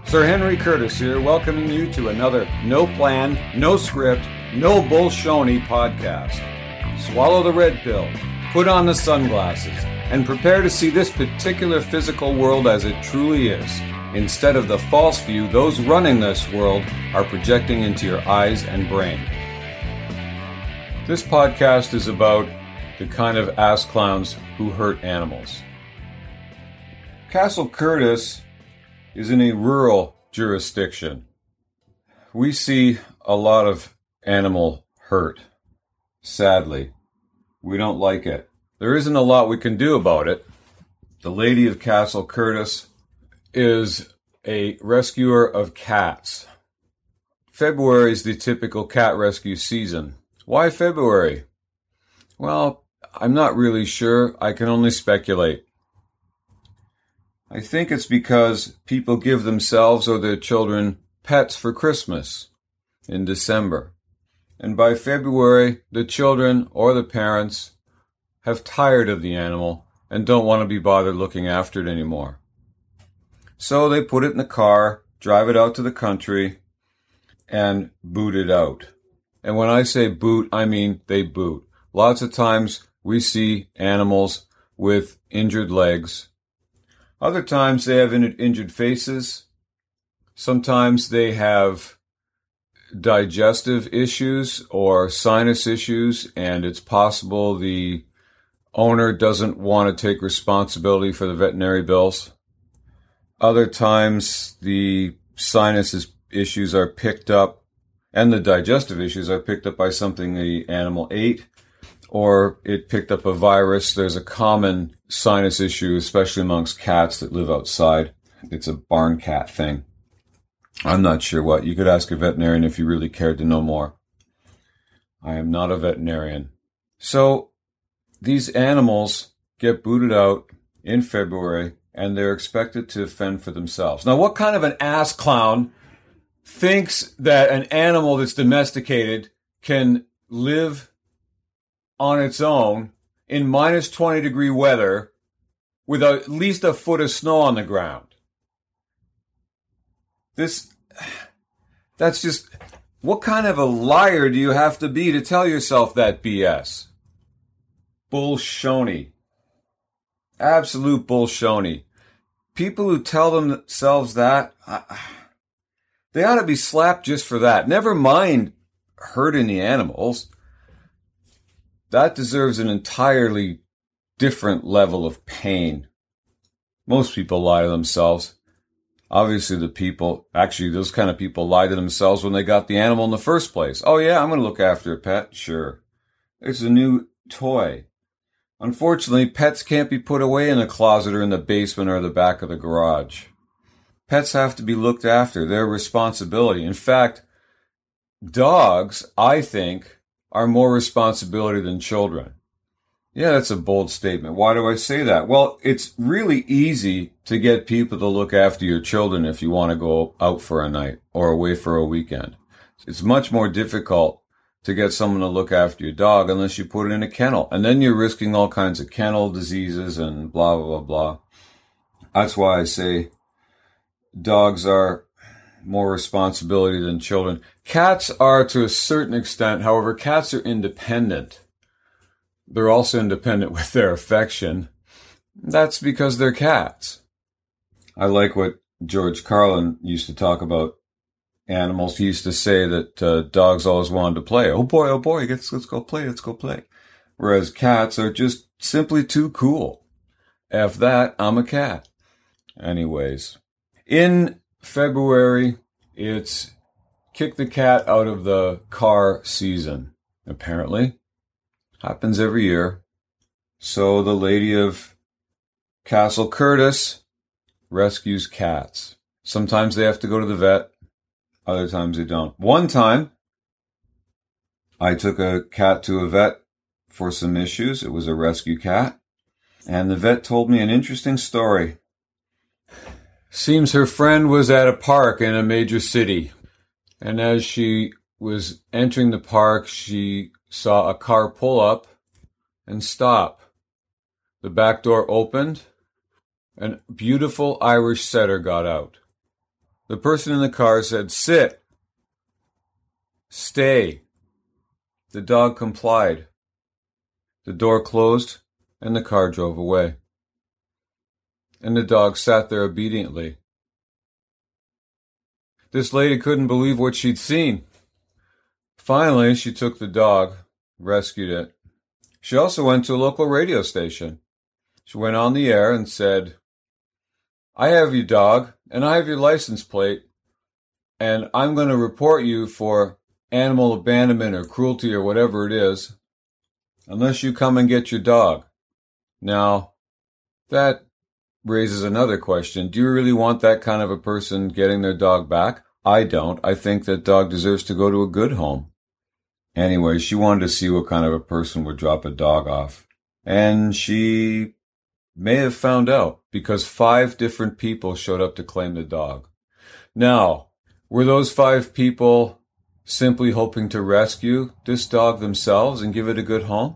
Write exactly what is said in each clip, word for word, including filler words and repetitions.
Sir Henry Curtis here, welcoming you to another no plan, no script, no bullshony podcast. Swallow the red pill, put on the sunglasses, and prepare to see this particular physical world as it truly is, instead of the false view those running this world are projecting into your eyes and brain. This podcast is about the kind of ass clowns who hurt animals. Castle Curtis is in a rural jurisdiction. We see a lot of animal hurt. Sadly, we don't like it. There isn't a lot we can do about it. The lady of Castle Curtis is a rescuer of cats. February is the typical cat rescue season. Why February? Well, I'm not really sure. I can only speculate. I think it's because people give themselves or their children pets for Christmas in December. And by February, the children or the parents have tired of the animal and don't want to be bothered looking after it anymore. So they put it in the car, drive it out to the country, and boot it out. And when I say boot, I mean they boot. Lots of times we see animals with injured legs. Other times they have in- injured faces. Sometimes they have digestive issues or sinus issues, and it's possible the owner doesn't want to take responsibility for the veterinary bills. Other times the sinus issues are picked up and the digestive issues are picked up by something the animal ate, or it picked up a virus. There's a common sinus issue, especially amongst cats that live outside. It's a barn cat thing. I'm not sure what. You could ask a veterinarian if you really cared to know more. I am not a veterinarian. So these animals get booted out in February, and they're expected to fend for themselves. Now, what kind of an ass clown thinks that an animal that's domesticated can live on its own in minus twenty degree weather with at least a foot of snow on the ground? This, that's just, what kind of a liar do you have to be to tell yourself that B S? Bullshony. Absolute bullshony. People who tell themselves that, uh, they ought to be slapped just for that. Never mind hurting the animals. That deserves an entirely different level of pain. Most people lie to themselves. Obviously, the people, actually, those kind of people lie to themselves when they got the animal in the first place. Oh, yeah, I'm going to look after a pet. Sure. It's a new toy. Unfortunately, pets can't be put away in a closet or in the basement or the back of the garage. Pets have to be looked after. They're a responsibility. In fact, dogs, I think, are more responsibility than children. Yeah, that's a bold statement. Why do I say that? Well, it's really easy to get people to look after your children if you want to go out for a night or away for a weekend. It's much more difficult to get someone to look after your dog unless you put it in a kennel. And then you're risking all kinds of kennel diseases and blah, blah, blah, blah. That's why I say dogs are more responsibility than children. Cats are to a certain extent. However, cats are independent. They're also independent with their affection. That's because they're cats. I like what George Carlin used to talk about animals. He used to say that uh, dogs always wanted to play. Oh boy, oh boy, let's, let's go play, let's go play. Whereas cats are just simply too cool. F that, I'm a cat. Anyways, in February, it's kick the cat out of the car season, apparently. Happens every year. So the lady of Castle Curtis rescues cats. Sometimes they have to go to the vet. Other times they don't. One time, I took a cat to a vet for some issues. It was a rescue cat. And the vet told me an interesting story. Seems her friend was at a park in a major city. And as she was entering the park, she saw a car pull up and stop. The back door opened. An beautiful Irish setter got out. The person in the car said, "Sit. Stay." The dog complied. The door closed, and the car drove away. And the dog sat there obediently. This lady couldn't believe what she'd seen. Finally, she took the dog, rescued it. She also went to a local radio station. She went on the air and said, "I have your dog, and I have your license plate, and I'm going to report you for animal abandonment or cruelty or whatever it is, unless you come and get your dog." Now, that raises another question. Do you really want that kind of a person getting their dog back? I don't. I think that dog deserves to go to a good home. Anyway, she wanted to see what kind of a person would drop a dog off. And she may have found out, because five different people showed up to claim the dog. Now, were those five people simply hoping to rescue this dog themselves and give it a good home?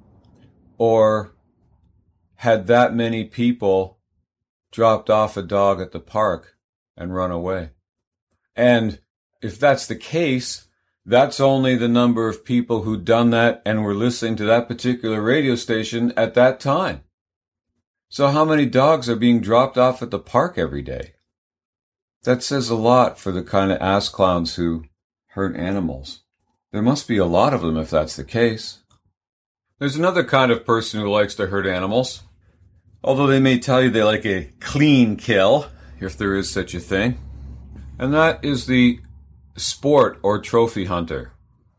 Or had that many people dropped off a dog at the park and run away? And if that's the case, that's only the number of people who'd done that and were listening to that particular radio station at that time. So how many dogs are being dropped off at the park every day? That says a lot for the kind of ass clowns who hurt animals. There must be a lot of them if that's the case. There's another kind of person who likes to hurt animals. Although they may tell you they like a clean kill, if there is such a thing. And that is the sport or trophy hunter.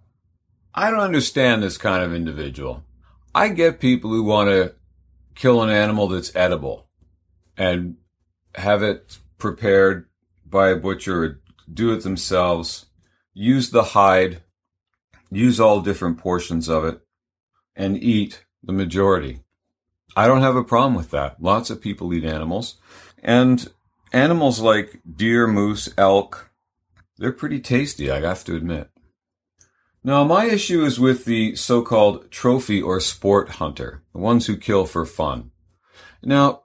I don't understand this kind of individual. I get people who want to kill an animal that's edible and have it prepared by a butcher or do it themselves, use the hide, use all different portions of it, and eat the majority. I don't have a problem with that. Lots of people eat animals. And animals like deer, moose, elk, they're pretty tasty, I have to admit. Now, my issue is with the so-called trophy or sport hunter, the ones who kill for fun. Now,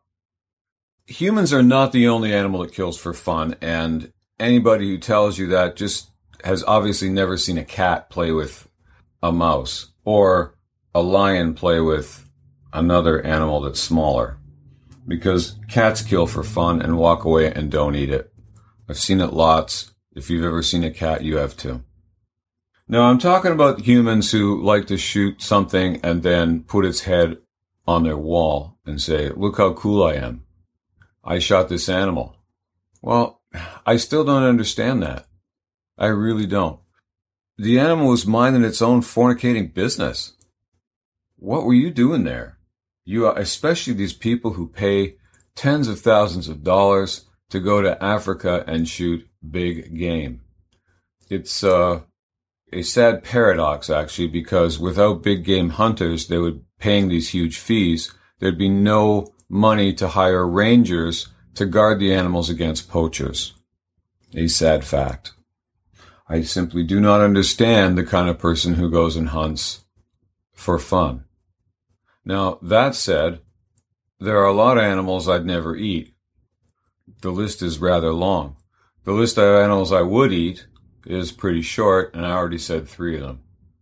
humans are not the only animal that kills for fun, and anybody who tells you that just has obviously never seen a cat play with a mouse or a lion play with another animal that's smaller, because cats kill for fun and walk away and don't eat it. I've seen it lots. If you've ever seen a cat, you have too. Now, I'm talking about humans who like to shoot something and then put its head on their wall and say, "Look how cool I am. I shot this animal." Well, I still don't understand that. I really don't. The animal was minding its own fornicating business. What were you doing there? You are, especially these people who pay tens of thousands of dollars to go to Africa and shoot big game. It's uh, a sad paradox, actually, because without big game hunters, they would paying these huge fees. There'd be no money to hire rangers to guard the animals against poachers. A sad fact. I simply do not understand the kind of person who goes and hunts for fun. Now, that said, there are a lot of animals I'd never eat. The list is rather long. The list of animals I would eat is pretty short, and I already said three of them.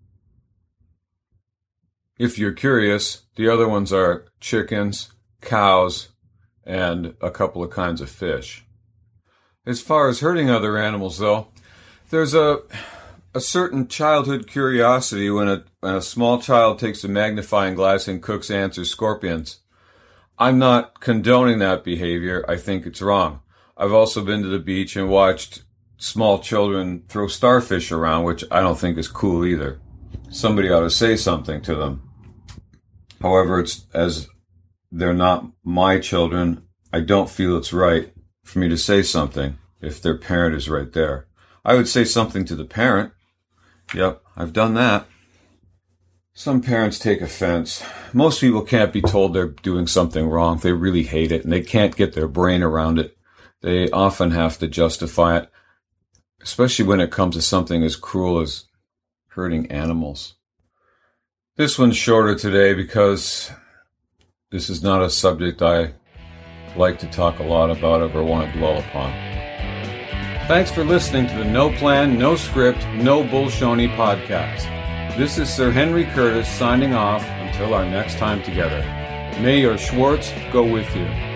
If you're curious, the other ones are chickens, cows, and a couple of kinds of fish. As far as hurting other animals, though, there's a a certain childhood curiosity when a, when a small child takes a magnifying glass and cooks ants or scorpions. I'm not condoning that behavior. I think it's wrong. I've also been to the beach and watched small children throw starfish around, which I don't think is cool either. Somebody ought to say something to them. However, it's as they're not my children, I don't feel it's right for me to say something if their parent is right there. I would say something to the parent. Yep, I've done that. Some parents take offense. Most people can't be told they're doing something wrong. They really hate it, and they can't get their brain around it. They often have to justify it, especially when it comes to something as cruel as hurting animals. This one's shorter today because this is not a subject I like to talk a lot about or want to dwell upon. Thanks for listening to the No Plan, No Script, No Bullshoney podcast. This is Sir Henry Curtis signing off until our next time together. May your Schwartz go with you.